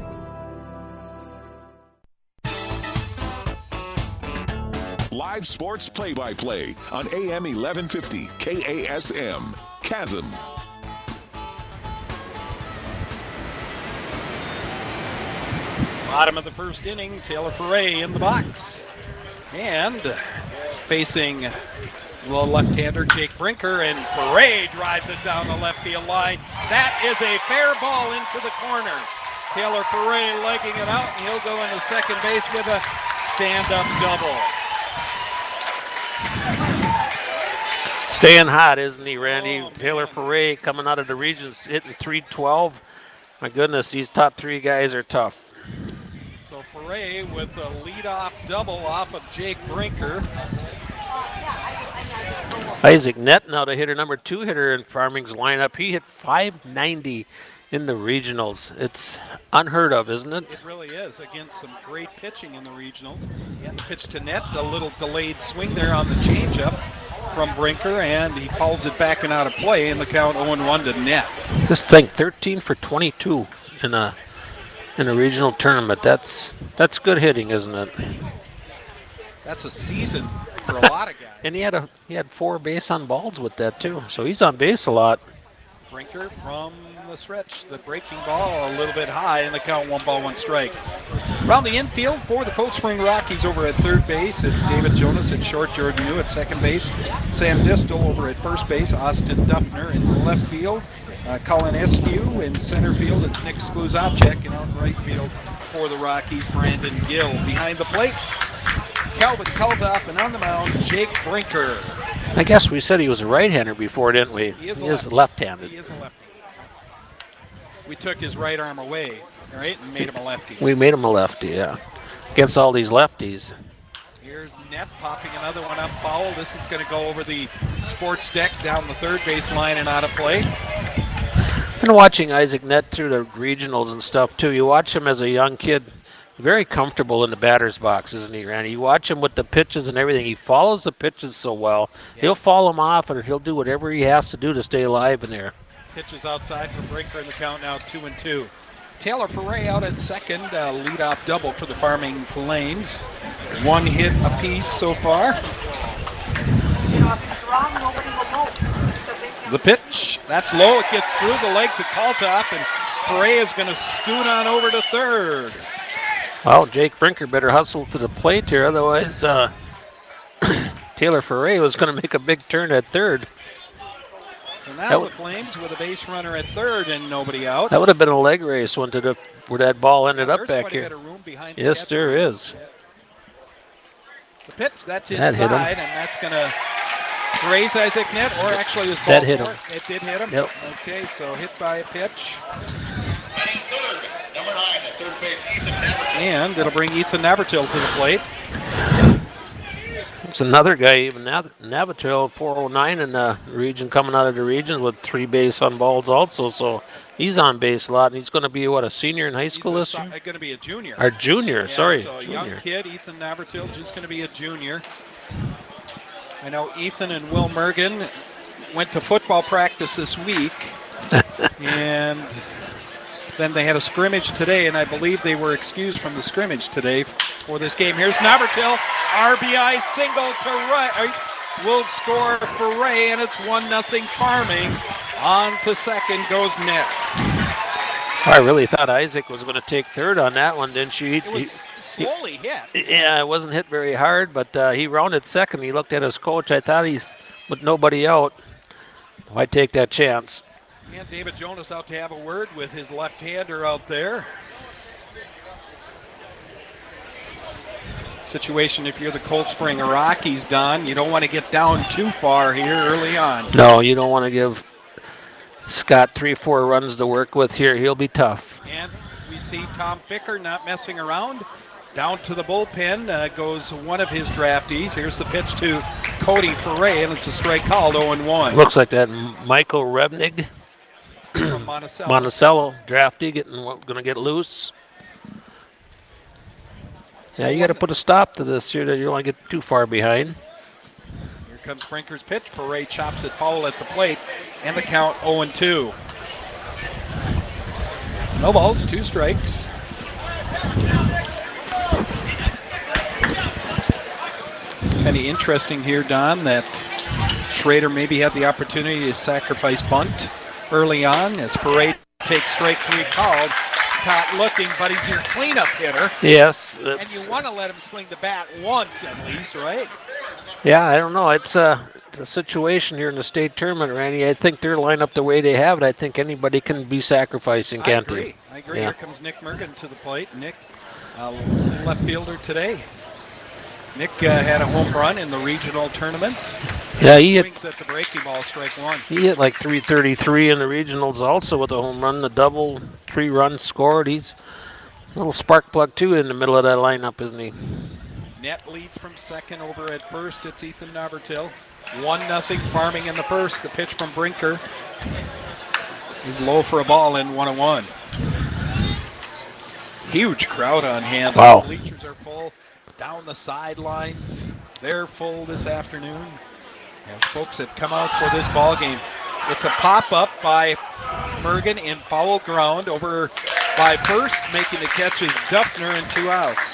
Live sports play-by-play on A M eleven fifty K A S M. Chasm. Bottom of the first inning, Taylor Foray in the box. And facing the left-hander, Jake Brinker, and Foray drives it down the left field line. That is a fair ball into the corner. Taylor Foray legging it out, and he'll go into second base with a stand-up double. Staying hot, isn't he, Randy? Oh, Taylor Foray coming out of the regions, hitting three twelve. My goodness, these top three guys are tough. So Foray with a leadoff double off of Jake Brinker. Isaac Nett now the hitter, number two hitter in Farming's lineup. He hit five ninety in the regionals. It's unheard of, isn't it? It really is, against some great pitching in the regionals. He had to pitch to Nett, a little delayed swing there on the changeup from Brinker, and he pulls it back and out of play in the count oh one to Nett. Just think, thirteen for twenty-two in a in a regional tournament. That's that's good hitting, isn't it? That's a season for a lot of guys. And he had a he had four base on balls with that too, so he's on base a lot. Brinker from the stretch, the breaking ball a little bit high in the count, one ball, one strike. Around the infield for the Cold Spring Rockies, over at third base, it's David Jonas at short, Jordan Yu at second base, Sam Distel over at first base, Austin Duffner in the left field, uh, Colin Eskew in center field, it's Nick Skluzopchek, and out in right field for the Rockies, Brandon Gill. Behind the plate, Calvin Kaldoff, and on the mound, Jake Brinker. I guess we said he was a right-hander before, didn't we? He is, he a is left-handed. He is a lefty. We took his right arm away, all right, and made him a lefty. We made him a lefty, yeah. Against all these lefties. Here's Nett popping another one up foul. This is going to go over the sports deck down the third base line and out of play. Been watching Isaac Nett through the regionals and stuff too. You watch him as a young kid, very comfortable in the batter's box, isn't he, Randy? You watch him with the pitches and everything. He follows the pitches so well. Yeah. He'll follow them off, and he'll do whatever he has to do to stay alive in there. Pitches outside for Brinker in the count now, two and two. Taylor Foray out at second, uh, leadoff double for the Farming Flames. One hit apiece so far. The pitch, that's low, it gets through the legs of Kaltoff, and Foray is going to scoot on over to third. Well, Jake Brinker better hustle to the plate here, otherwise uh, Taylor Foray was going to make a big turn at third. So now the Flames with a base runner at third and nobody out. That would have been a leg race one to the, where that ball ended yeah, up back quite here. A bit of room behind yes, the there is. The pitch, that's that inside, and that's going to raise Isaac Nett, or actually it was ball that hit him. It did hit him? Yep. Okay, so hit by a pitch. Third, number nine, at third base, Ethan Navratil. And it'll bring Ethan Navratil to the plate. Looks There's another guy, even Nav- Navitell, four oh nine in the region, coming out of the region with three base on balls also. So he's on base a lot, and he's going to be, what, a senior in high school He's this a, year? going to be a junior. Or junior, Yeah, sorry. So a junior. young kid, Ethan Navitell, just going to be a junior. I know Ethan and Will Mergen went to football practice this week, and then they had a scrimmage today, and I believe they were excused from the scrimmage today for this game. Here's Navitell, R B I single to Ray. Will score for Ray, and it's one nothing Farming. On to second goes Net. I really thought Isaac was going to take third on that one, didn't you? It was slowly hit. Yeah, it wasn't hit very hard, but uh, he rounded second. He looked at his coach. I thought he's with nobody out. Why take that chance? And David Jonas out to have a word with his left-hander out there. Situation, if you're the Cold Spring Rockies, Don, you don't want to get down too far here early on. No, you don't want to give Scott three, four runs to work with here. He'll be tough. And we see Tom Ficker not messing around. Down to the bullpen uh, goes one of his draftees. Here's the pitch to Cody Foray, and it's a strike called oh and one. Looks like that Michael Rebnig from Monticello. Monticello, draftee, getting going to get loose. Yeah, you got to put a stop to this here. You don't want to get too far behind. Here comes Brinker's pitch. Foray chops it foul at the plate, and the count oh and two. No balls, two strikes. Kind of interesting here, Don, that Schrader maybe had the opportunity to sacrifice bunt early on as Foray takes strike three called. Caught looking, but he's your cleanup hitter. Yes. And you want to let him swing the bat once at least, right? Yeah, I don't know. It's a, it's a situation here in the state tournament, Randy. I think their lineup the way they have it, I think anybody can be sacrificing, can't I agree. they? I agree. Yeah. Here comes Nick Mergen to the plate. Nick, uh, left fielder today. Nick uh, had a home run in the regional tournament. Yeah, he swings hit, at the breaking ball, strike one. he hit like three thirty-three in the regionals also with a home run, the double, three runs scored. He's a little spark plug too in the middle of that lineup, isn't he? Net leads from second over at first. It's Ethan Navitell. One nothing Farming in the first. The pitch from Brinker is low for a ball in one and one. Huge crowd on hand. Wow. The bleachers are full. Down the sidelines, they're full this afternoon. As folks have come out for this ball game. It's a pop-up by Mergen in foul ground over by first. Making the catch is Duffner and two outs.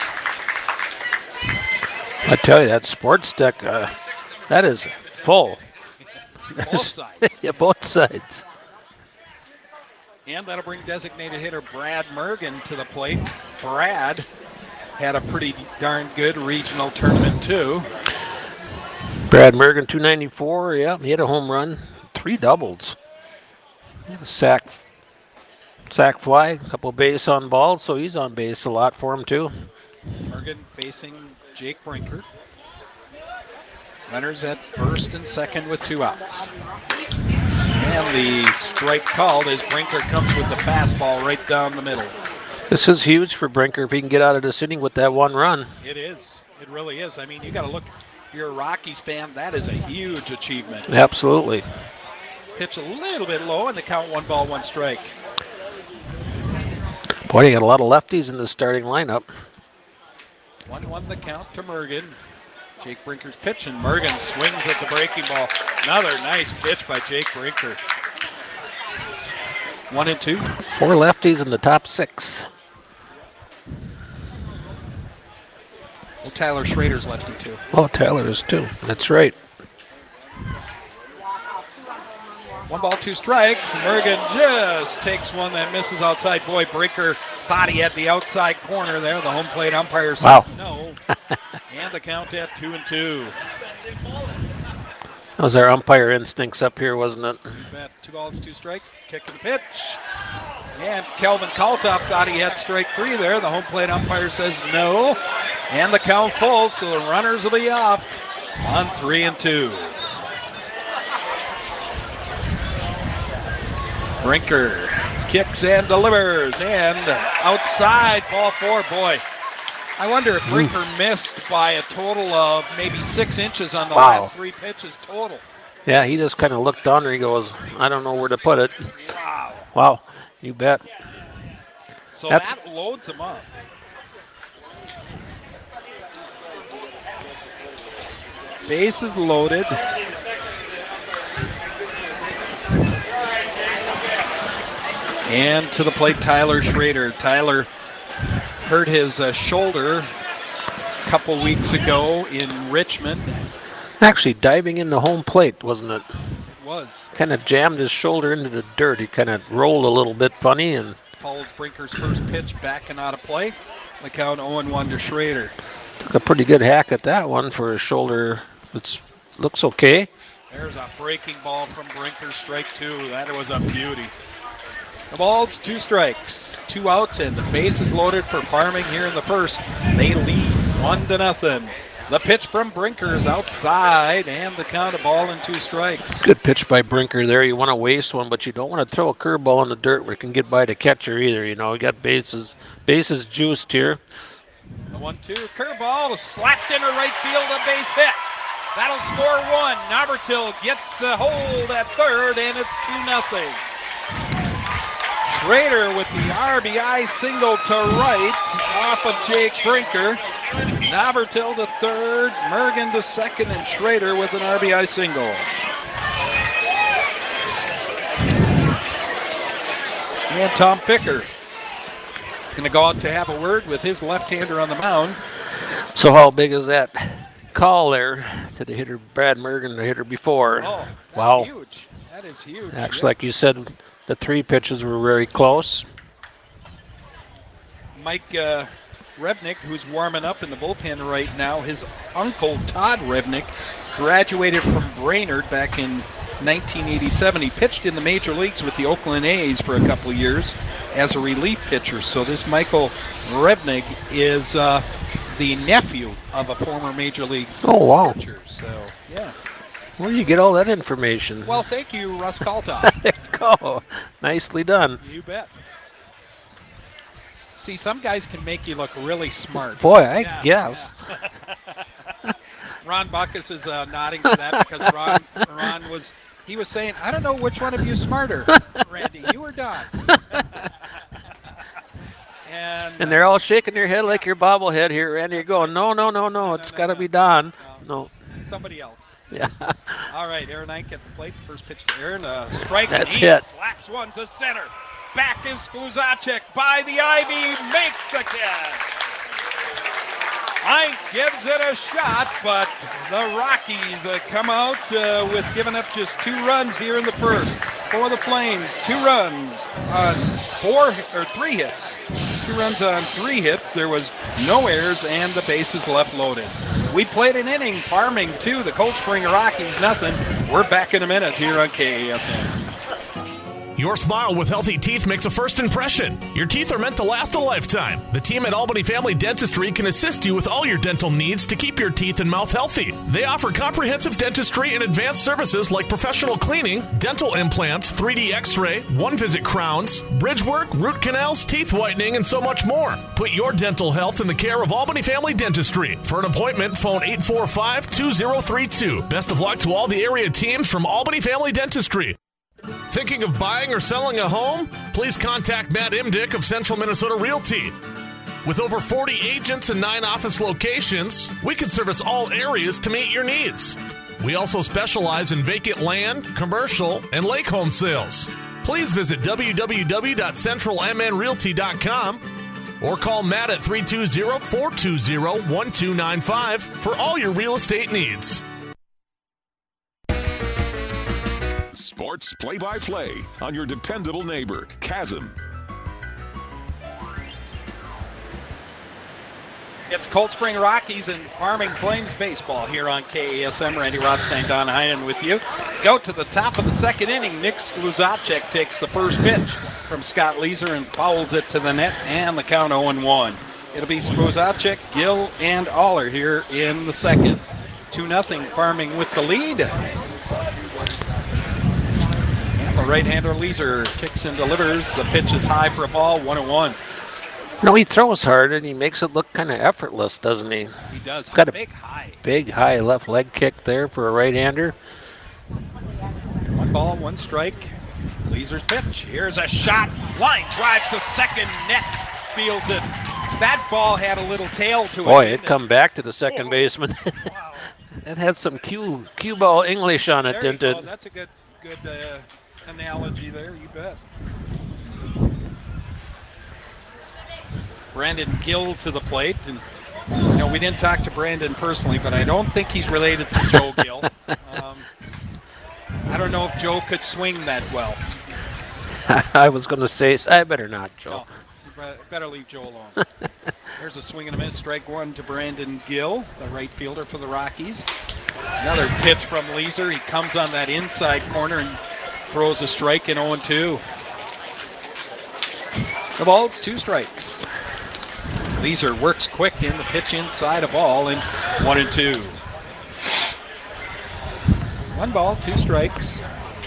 I tell you, that sports deck, uh, that is full. Both sides. Yeah, both sides. And that'll bring designated hitter Brad Mergen to the plate. Brad had a pretty darn good regional tournament too. Brad Mergen, two ninety-four. Yeah, he had a home run, three doubles. He had a sack, sack fly, a couple of base on balls, so he's on base a lot for him too. Mergen facing Jake Brinker. Runners at first and second with two outs. And the strike called as Brinker comes with the fastball right down the middle. This is huge for Brinker if he can get out of this inning with that one run. It is. It really is. I mean, you got to look. If you're a Rockies fan, that is a huge achievement. Absolutely. Pitch a little bit low, and the count one ball, one strike. Boy, you got a lot of lefties in the starting lineup. one one the count to Mergen. Jake Brinker's pitch, and Mergen swings at the breaking ball. Another nice pitch by Jake Brinker. One and two. Four lefties in the top six. Well, Tyler Schrader's lefty too. Oh, Tyler is too. That's right. One ball, two strikes. Mergen just takes one that misses outside. Boy, Brinker thought he had the outside corner there. The home plate umpire says wow. no. And the count at two and two. That was our umpire instincts up here, wasn't it? You bet. Two balls, two strikes. Kick to the pitch. And Kelvin Kaltoff thought he had strike three there. The home plate umpire says no. And the count full, so the runners will be off on three and two. Brinker kicks and delivers, and outside, ball four. Boy, I wonder if Brinker missed by a total of maybe six inches on the Wow. last three pitches total. Yeah, he just kind of looked under. He goes, I don't know where to put it. Wow. Wow, you bet. So That's- that loads him up. Bases loaded. And to the plate, Tyler Schrader. Tyler hurt his uh, shoulder a couple weeks ago in Richmond. Actually, diving into home plate, wasn't it? It was. Kind of jammed his shoulder into the dirt. He kind of rolled a little bit funny and Folds Brinker's first pitch back and out of play. The count oh and one to Schrader. took a pretty good hack at that one for his shoulder. It looks okay. There's a breaking ball from Brinker, strike two. That was a beauty. The ball's two strikes, two outs, and the base is loaded for Farming here in the first. They lead one to nothing. The pitch from Brinker is outside, and the count of ball and two strikes. Good pitch by Brinker there. You want to waste one, but you don't want to throw a curveball in the dirt where it can get by the catcher either. You know, you got bases, bases juiced here. The one two curveball slapped into right field, a base hit. That'll score one. Nobertil gets the hold at third, and it's two nothing. Schrader with the R B I single to right off of Jake Brinker. Nobertil to third, Mergen to second, and Schrader with an R B I single. And Tom Ficker going to go out to have a word with his left-hander on the mound. So how big is that call there to the hitter, Brad Mergen, the hitter before? Oh, that's wow. huge. That is huge. Actually, Yeah. like you said, the three pitches were very close. Mike uh, Rebnick, who's warming up in the bullpen right now, his uncle Todd Rebnick graduated from Brainerd back in nineteen eighty-seven. He pitched in the major leagues with the Oakland A's for a couple of years as a relief pitcher. So this Michael Rebnick is uh, the nephew of a former major league Oh, wow. pitcher. So, yeah. Where do you get all that information? Well, thank you, Russ Kaltoff. There you go. Nicely done. You bet. See, some guys can make you look really smart. Boy, I Yeah, guess. yeah. Ron Buckus is uh, nodding to that because Ron, Ron was, he was saying, I don't know which one of you is smarter, Randy, you or Don. and, And they're all shaking their head like your bobblehead here, Randy. You're going, no, no, no, no. It's no, got to no. be Don. No. somebody else. Yeah. All right, Aaron Ike at the plate. First pitch to Aaron. A strike. That's and he it. slaps one to center. Back is Skluzacek by the ivy. Makes the catch. Ike gives it a shot, but the Rockies uh, come out uh, with giving up just two runs here in the first. For the Flames, two runs on four or three hits. Two runs on three hits. There was no errors, and the bases left loaded. We played an inning, Farming two, the Cold Spring Rockies nothing. We're back in a minute here on K A S M. Your smile with healthy teeth makes a first impression. Your teeth are meant to last a lifetime. The team at Albany Family Dentistry can assist you with all your dental needs to keep your teeth and mouth healthy. They offer comprehensive dentistry and advanced services like professional cleaning, dental implants, three D x-ray, one-visit crowns, bridge work, root canals, teeth whitening, and so much more. Put your dental health in the care of Albany Family Dentistry. For an appointment, phone eight four five, two zero three two. Best of luck to all the area teams from Albany Family Dentistry. Thinking of buying or selling a home? Please contact Matt Imdick of Central Minnesota Realty. With over forty agents and nine office locations, we can service all areas to meet your needs. We also specialize in vacant land, commercial, and lake home sales. Please visit w w w dot central m n realty dot com or call Matt at three two zero, four two zero, one two nine five for all your real estate needs. Sports play-by-play on your dependable neighbor, Chasm. It's Cold Spring Rockies and Farming Flames baseball here on K A S M. Randy Rothstein, Don Heinen with you. Go to the top of the second inning. Nick Skluzacek takes the first pitch from Scott Leeser and fouls it to the net, and the count oh and one. It'll be Skluzacek, Gill, and Aller here in the second. two nothing Farming with the lead. And the right-hander Leeser kicks and delivers. The pitch is high for a ball, one and one. No, he throws hard and he makes it look kind of effortless, doesn't he? He does. He's got a big high. Big high left leg kick there for a right-hander. One ball, one strike. Leeser's pitch. Here's a shot. Line drive to second. Net fields it. That ball had a little tail to it. Boy, it come back to the second oh. baseman. Wow. It had some cue cue ball English on it, There didn't you go. it? That's a good good uh, analogy there. You bet. Brandon Gill to the plate, and you know we didn't talk to Brandon personally, but I don't think he's related to Joe Gill. Um, I don't know if Joe could swing that well. I was going to say, I better not, Joe. No, better leave Joe alone. There's a swing and a miss, strike one to Brandon Gill, the right fielder for the Rockies. Another pitch from Leeser. He comes on that inside corner and throws a strike in oh and two. The ball's two strikes. Leeser works quick in the pitch inside a ball and one and two. One ball, two strikes.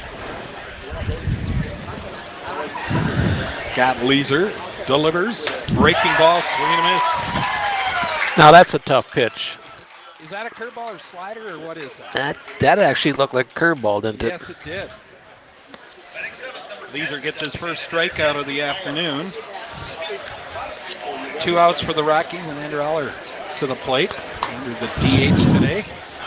Scott Leeser delivers. Breaking ball, swing and a miss. Now that's a tough pitch. Is that a curveball or slider or what is that? That that actually looked like a curveball, didn't it? Yes, it did. Leeser gets his first strikeout of the afternoon. Two outs for the Rockies and Andrew Aller to the plate under the D H today.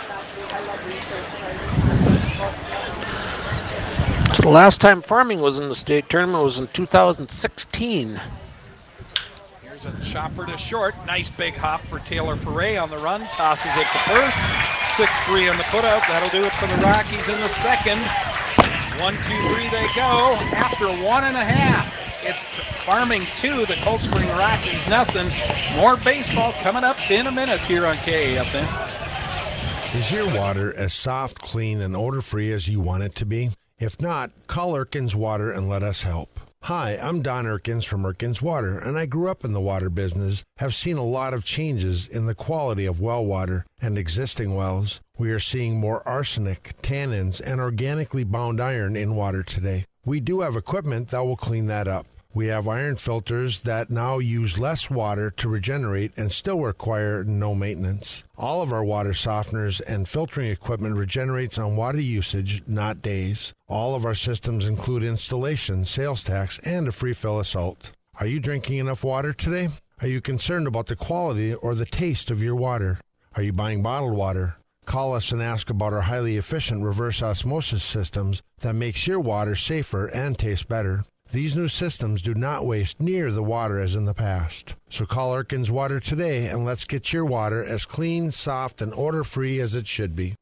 So the last time Farming was in the state tournament was in two thousand sixteen. Here's a chopper to short. Nice big hop for Taylor Foray on the run. Tosses it to first. six three on the putout. That'll do it for the Rockies in the second. One, two, three they go. After one and a half, it's Farming two, the Cold Spring Rockies nothing. More baseball coming up in a minute here on K A S N. Is your water as soft, clean, and odor-free as you want it to be? If not, call Erkins Water and let us help. Hi, I'm Don Erkins from Erkins Water, and I grew up in the water business, have seen a lot of changes in the quality of well water and existing wells. We are seeing more arsenic, tannins, and organically bound iron in water today. We do have equipment that will clean that up. We have iron filters that now use less water to regenerate and still require no maintenance. All of our water softeners and filtering equipment regenerates on water usage, not days. All of our systems include installation, sales tax, and a free fill of salt. Are you drinking enough water today? Are you concerned about the quality or the taste of your water? Are you buying bottled water? Call us and ask about our highly efficient reverse osmosis systems that makes your water safer and taste better. These new systems do not waste near the water as in the past. So call Erkins Water today and let's get your water as clean, soft, and odor-free as it should be.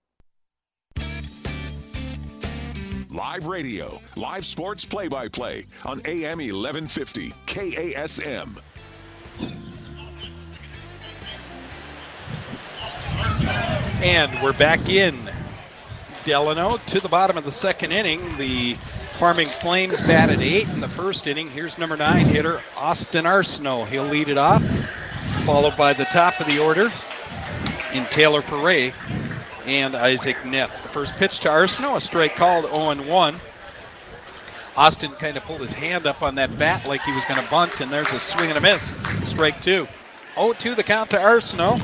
Live radio, live sports play-by-play on A M eleven fifty K A S M. And we're back in Delano to the bottom of the second inning. The Farming Flames batted eight in the first inning. Here's number nine hitter Austin Arsenault. He'll lead it off, followed by the top of the order in Taylor Foray and Isaac Nett. The first pitch to Arsenault, a strike called, oh and one. Austin kind of pulled his hand up on that bat like he was going to bunt, and there's a swing and a miss. Strike two. oh two the count to Arsenault.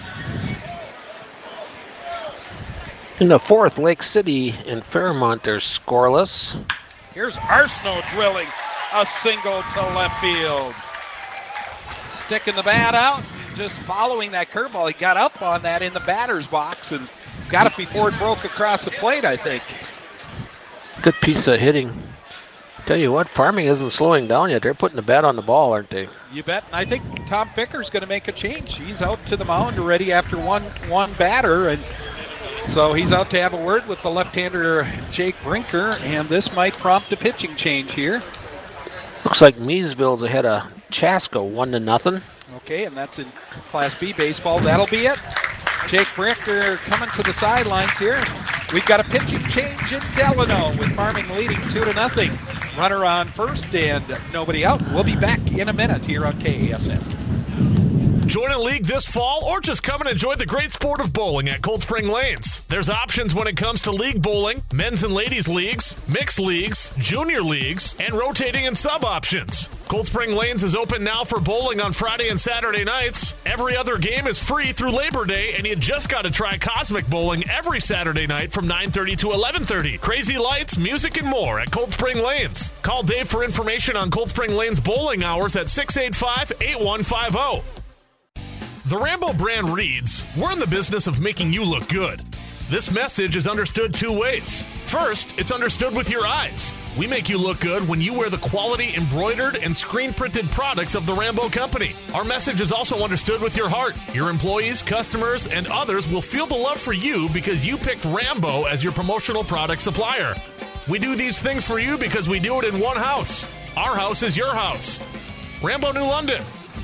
In the fourth, Lake City and Fairmont are scoreless. Here's Arsenault drilling a single to left field. Sticking the bat out, just following that curveball. He got up on that in the batter's box and got it before it broke across the plate, I think. Good piece of hitting. Tell you what, Farming isn't slowing down yet. They're putting the bat on the ball, aren't they? You bet. And I think Tom Ficker's going to make a change. He's out to the mound already after one one batter, and so he's out to have a word with the left-hander Jake Brinker, and this might prompt a pitching change here. Looks like Meesville's ahead of Chaska, one to nothing. Okay, and that's in Class B baseball. That'll be it. Jake Brinker coming to the sidelines here. We've got a pitching change in Delano with Farming leading two to nothing. Runner on first and nobody out. We'll be back in a minute here on K A S N. Join a league this fall or just come and enjoy the great sport of bowling at Cold Spring Lanes. There's options when it comes to league bowling, men's and ladies leagues, mixed leagues, junior leagues, and rotating and sub options. Cold Spring Lanes is open now for bowling on Friday and Saturday nights. Every other game is free through Labor Day, and you just got to try Cosmic Bowling every Saturday night from nine thirty to eleven thirty. Crazy lights, music, and more at Cold Spring Lanes. Call Dave for information on Cold Spring Lanes bowling hours at six eight five, eight one five zero. The Rambo brand reads, "We're in the business of making you look good." This message is understood two ways. First, it's understood with your eyes. We make you look good when you wear the quality embroidered and screen-printed products of the Rambo Company. Our message is also understood with your heart. Your employees, customers, and others will feel the love for you because you picked Rambo as your promotional product supplier. We do these things for you because we do it in one house. Our house is your house. Rambo New London.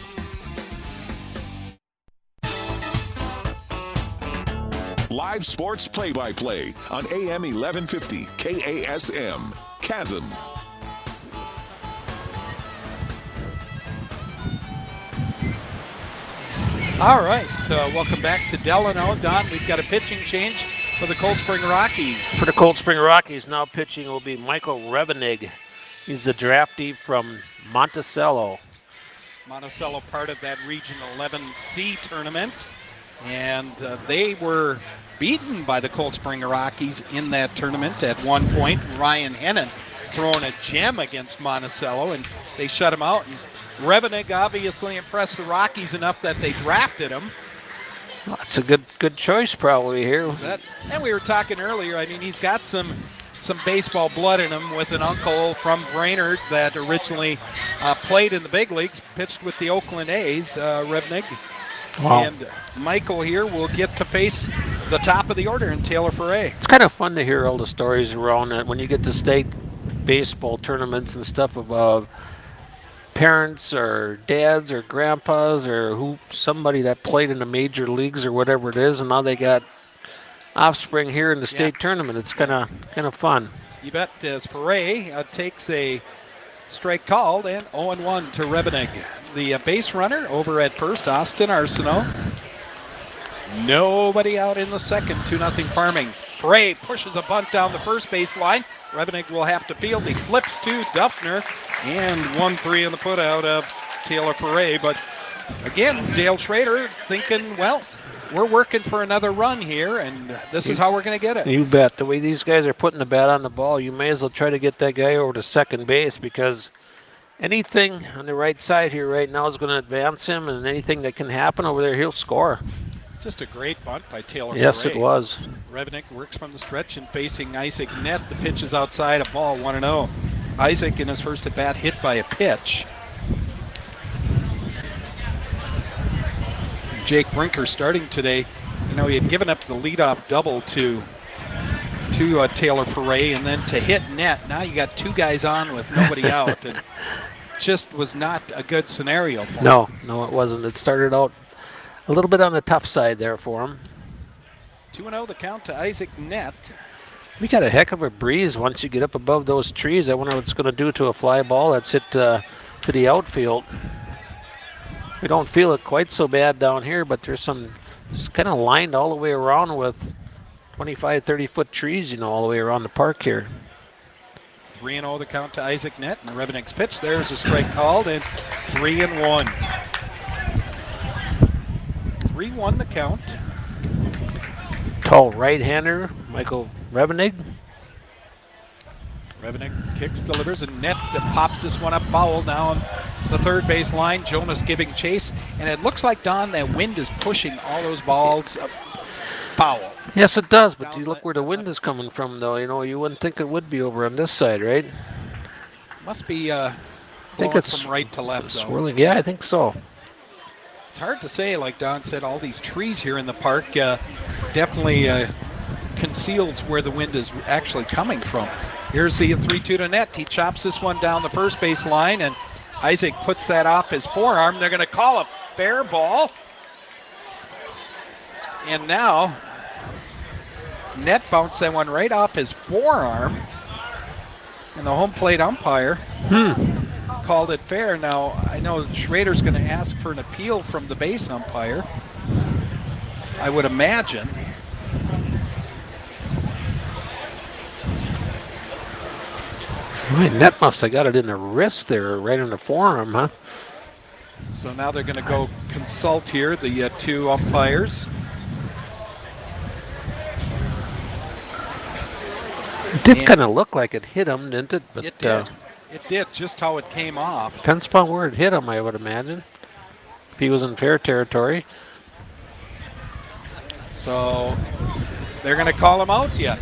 Live sports play-by-play on A M eleven fifty K A S M. Chasm. All right, uh, welcome back to Delano. Don, we've got a pitching change for the Cold Spring Rockies. For the Cold Spring Rockies, now pitching will be Michael Revenig. He's the draftee from Monticello. Monticello, part of that Region eleven C tournament. And uh, they were beaten by the Cold Spring Rockies in that tournament at one point. Ryan Hennon throwing a gem against Monticello, and they shut him out. And Revenig obviously impressed the Rockies enough that they drafted him. Well, that's a good good choice probably here. That, and we were talking earlier, I mean, he's got some some baseball blood in him with an uncle from Brainerd that originally uh, played in the big leagues, pitched with the Oakland A's, uh, Revenig. Wow. And Michael here will get to face the top of the order in Taylor Foray. It's kind of fun to hear all the stories around it when you get to state baseball tournaments and stuff of uh, parents or dads or grandpas or who somebody that played in the major leagues or whatever it is, and now they got offspring here in the state yeah. tournament. It's kind of kind of fun. You bet. As Foray uh, takes a strike called and oh and one to Revenig. The uh, base runner over at first, Austin Arsenault. Nobody out in the second, two nothing Farming. Foray pushes a bunt down the first base line. Revenig will have to field. He flips to Duffner, and one three in the put out of Taylor Foray. But again, Dale Schrader thinking, well, we're working for another run here, and this is how we're going to get it. You bet. The way these guys are putting the bat on the ball, you may as well try to get that guy over to second base, because anything on the right side here right now is going to advance him, and anything that can happen over there, he'll score. Just a great bunt by Taylor Yes, Foray. it was. Revenig works from the stretch and facing Isaac Nett. The pitch is outside, a ball, one and oh. Isaac in his first at bat hit by a pitch. Jake Brinker starting today. You know, he had given up the leadoff double to to uh, Taylor Foray, and then to hit Nett. Now you got two guys on with nobody out. And just was not a good scenario for him. No, no, it wasn't. It started out a little bit on the tough side there for him. two and oh the count to Isaac Nett. We got a heck of a breeze once you get up above those trees. I wonder what it's going to do to a fly ball that's hit uh, to the outfield. We don't feel it quite so bad down here, but there's some, it's kind of lined all the way around with twenty-five, thirty foot trees, you know, all the way around the park here. three and oh the count to Isaac Nett, and Revenig's pitch. There's a strike called, and three and one. three one the count. Tall right-hander, Michael Revenig. Revenig kicks, delivers, and Nett pops this one up foul now on the third base line. Jonas giving chase, and it looks like, Don, that wind is pushing all those balls up foul. Yes, it does, but you look where the wind is coming from, though. You know, you wouldn't think it would be over on this side, right? Must be uh, I think it's from right to left, though. Swirling, yeah, I think so. It's hard to say, like Don said, all these trees here in the park uh, definitely uh, conceals where the wind is actually coming from. Here's the three two to Nett. He chops this one down the first base line, and Isaac puts that off his forearm. They're going to call a fair ball. And now, Nett bounced that one right off his forearm. And the home plate umpire hmm. called it fair. Now, I know Schrader's going to ask for an appeal from the base umpire, I would imagine. My net must have got it in the wrist there, right in the forearm, huh? So now they're going to go consult here, the uh, two umpires. It did kind of look like it hit him, didn't it? But, it did. Uh, it did, just how it came off. Depends upon where it hit him, I would imagine. If he was in fair territory. So they're going to call him out yet.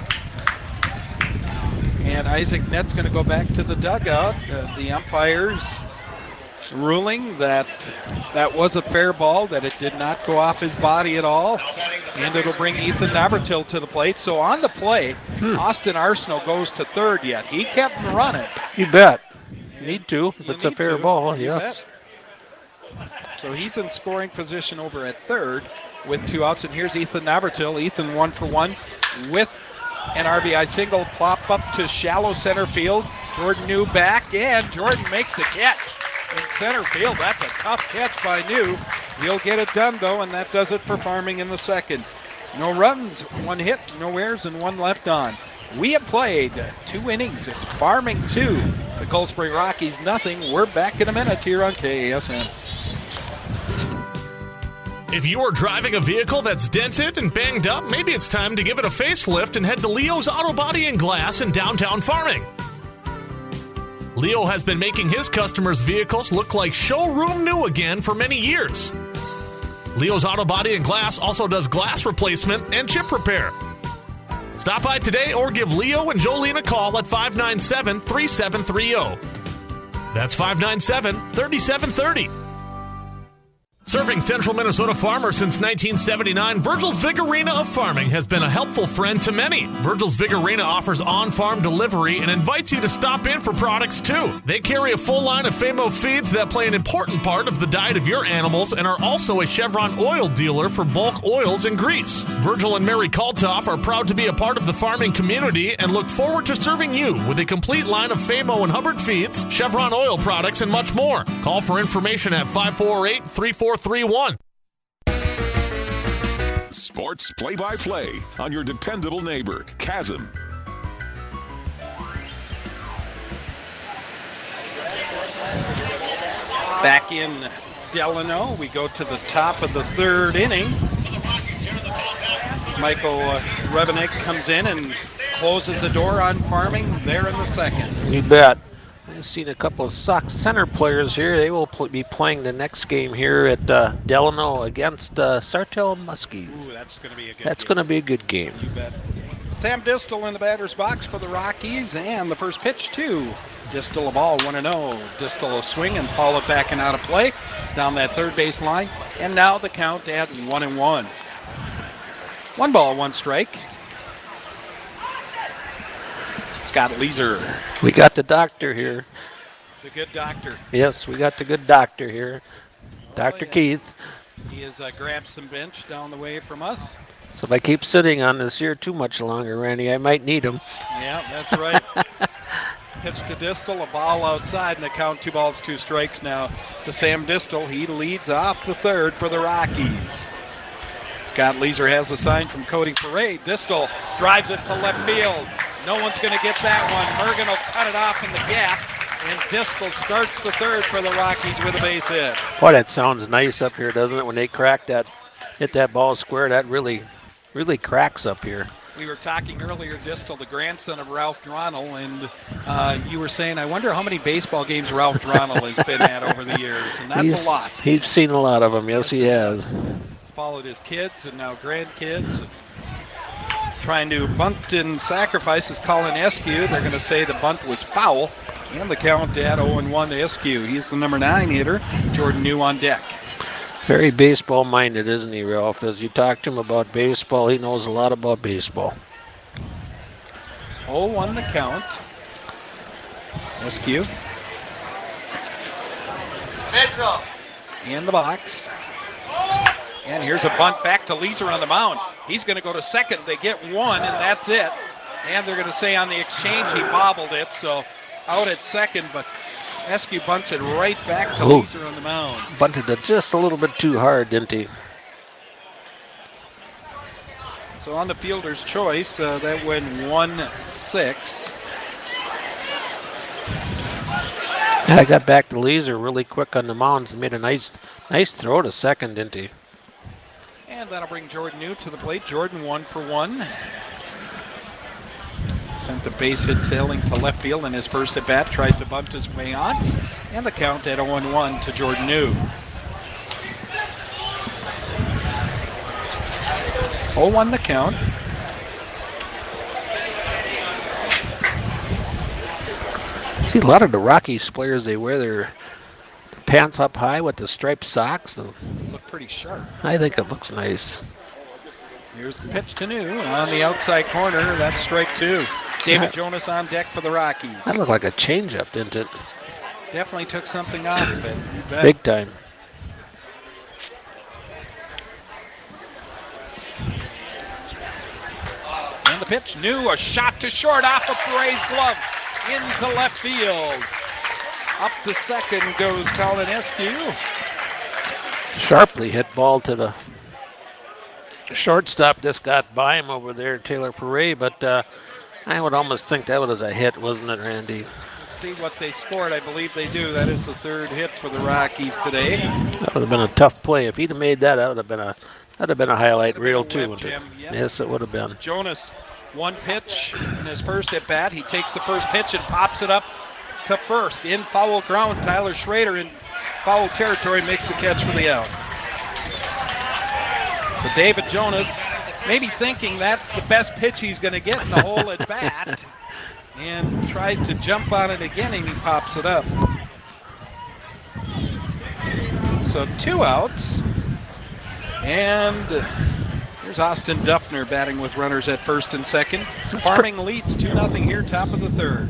And Isaac Nett's going to go back to the dugout. Uh, the umpires ruling that that was a fair ball, that it did not go off his body at all. And it'll bring Ethan Nabertil to the plate. So on the play, hmm. Austin Arsenault goes to third yet. He kept him running. You bet. You need to, if you it's a fair to. ball, you yes. Bet. So he's in scoring position over at third with two outs. And here's Ethan Nabertil. Ethan one for one with an R B I single. Plop up to shallow center field. Jordan New back, and Jordan makes the catch in center field. That's a tough catch by New. He'll get it done, though, and that does it for Farming in the second. No runs, one hit, no errors, and one left on. We have played two innings. It's Farming two, the Cold Spring Rockies nothing. We're back in a minute here on K A S M. If you are driving a vehicle that's dented and banged up, maybe it's time to give it a facelift and head to Leo's Auto Body and Glass in downtown Farming. Leo has been making his customers' vehicles look like showroom new again for many years. Leo's Auto Body and Glass also does glass replacement and chip repair. Stop by today or give Leo and Jolene a call at five nine seven, three seven three zero. That's five nine seven, three seven three zero. Serving Central Minnesota farmers since nineteen seventy-nine, Virgil's Vig Arena of Farming has been a helpful friend to many. Virgil's Vig Arena offers on-farm delivery and invites you to stop in for products too. They carry a full line of Famo feeds that play an important part of the diet of your animals and are also a Chevron oil dealer for bulk oils and grease. Virgil and Mary Kaltoff are proud to be a part of the farming community and look forward to serving you with a complete line of Famo and Hubbard feeds, Chevron oil products, and much more. Call for information at five four eight, three four three one. Sports play-by-play on your dependable neighbor, Chasm. Back in Delano, we go to the top of the third inning. Michael uh, Revenik comes in and closes the door on Farming there in the second. You bet. I've seen a couple of Sox center players here. They will pl- be playing the next game here at uh, Delano against uh, Sartell Muskies. Ooh, that's going to be a good That's game. going to be a good game. You bet. Sam Distel in the batter's box for the Rockies, and the first pitch to Distel, a ball, one and oh. Distel a swing and followed back and out of play down that third base line, and now the count at one and one. One ball, one strike. Scott Leeser. We got the doctor here. The good doctor. Yes, we got the good doctor here. Oh, Doctor yes. Keith. He has uh, grabbed some bench down the way from us. So if I keep sitting on this here too much longer, Randy, I might need him. Yeah, that's right. Pitch to Distel, a ball outside, and the count two balls, two strikes now to Sam Distel. He leads off the third for the Rockies. Scott Leeser has a sign from Cody Parade. Distel drives it to left field. No one's going to get that one. Mergen will cut it off in the gap, and Distel starts the third for the Rockies with a base hit. Boy, that sounds nice up here, doesn't it? When they crack that, hit that ball square, that really, really cracks up here. We were talking earlier, Distel, the grandson of Ralph Dronel, and uh, you were saying, I wonder how many baseball games Ralph Dronel has been at over the years, and that's he's, a lot. He's seen a lot of them, yes, yes he has. has. Followed his kids and now grandkids. Trying to bunt and sacrifice is Colin Eskew. They're going to say the bunt was foul, and the count at oh and one to Eskew. He's the number nine hitter. Jordan New on deck. Very baseball-minded, isn't he, Ralph? As you talk to him about baseball, he knows a lot about baseball. oh one the count. Eskew. Mitchell. In the box. And here's a bunt back to Leeser on the mound. He's going to go to second. They get one, and that's it. And they're going to say on the exchange he bobbled it, so out at second, but Eskew bunts it right back to Ooh. Leeser on the mound. Bunted it just a little bit too hard, didn't he? So on the fielder's choice, uh, that went one six. Yeah, I got back to Leeser really quick on the mound and made a nice nice throw to second, didn't he? And that'll bring Jordan New to the plate. Jordan one for one. Sent the base hit sailing to left field in his first at bat. Tries to bunt his way on. And the count at oh one one to Jordan New. oh one the count. See, a lot of the Rockies players, they wear their pants up high with the striped socks. And Look pretty sharp. I think it looks nice. Here's the pitch to New on the outside corner. That's strike two. David Yeah. Jonas on deck for the Rockies. That looked like a changeup, didn't it? Definitely took something off of it. You bet. Big time. And the pitch, New, a shot to short off of Paray's glove into left field. Up to second goes Colin Eskew. Sharply hit ball to the shortstop. Just got by him over there, Taylor Paray, but uh, I would almost think that was a hit, wasn't it, Randy? Let's see what they scored. I believe they do. That is the third hit for the Rockies today. That would have been a tough play. If he'd have made that, that would have been a that'd have been a highlight reel too. whip, wouldn't it? Jim. Yep. Yes, it would have been. Jonas, one pitch in his first at bat. He takes the first pitch and pops it up to first. In foul ground, Tyler Schrader in foul territory makes the catch for the out. So David Jonas maybe thinking that's the best pitch he's going to get in the whole at bat, and tries to jump on it again, and he pops it up. So two outs, and here's Austin Duffner batting with runners at first and second. Farming leads two nothing here, top of the third.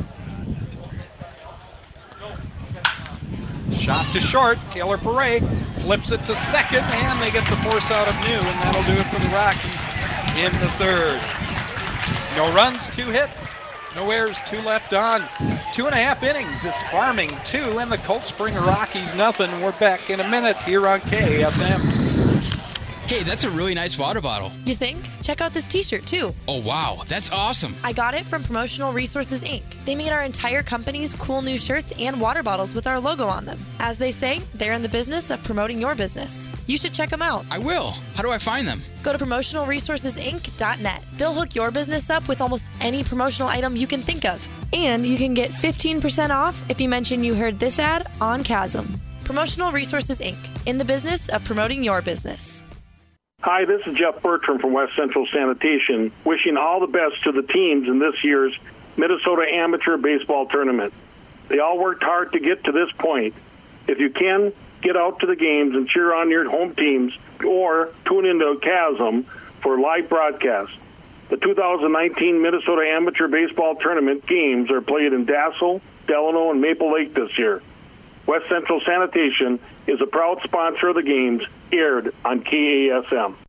Shot to short, Taylor Paray flips it to second, and they get the force out of New, and that'll do it for the Rockies in the third. No runs, two hits, no errors, two left on. Two and a half innings, it's Farming two, and the Cold Spring Rockies nothing. We're back in a minute here on K A S M. Hey, that's a really nice water bottle. You think? Check out this t-shirt, too. Oh, wow. That's awesome. I got it from Promotional Resources, Incorporated. They made our entire company's cool new shirts and water bottles with our logo on them. As they say, they're in the business of promoting your business. You should check them out. I will. How do I find them? Go to promotional resources inc dot net. They'll hook your business up with almost any promotional item you can think of. And you can get fifteen percent off if you mention you heard this ad on Chasm. Promotional Resources, Incorporated. In the business of promoting your business. Hi, this is Jeff Bertram from West Central Sanitation, wishing all the best to the teams in this year's Minnesota Amateur Baseball Tournament. They all worked hard to get to this point. If you can, get out to the games and cheer on your home teams, or tune into Chasm for live broadcast. The two thousand nineteen Minnesota Amateur Baseball Tournament games are played in Dassel, Delano, and Maple Lake this year. West Central Sanitation is a proud sponsor of the games, aired on K A S M.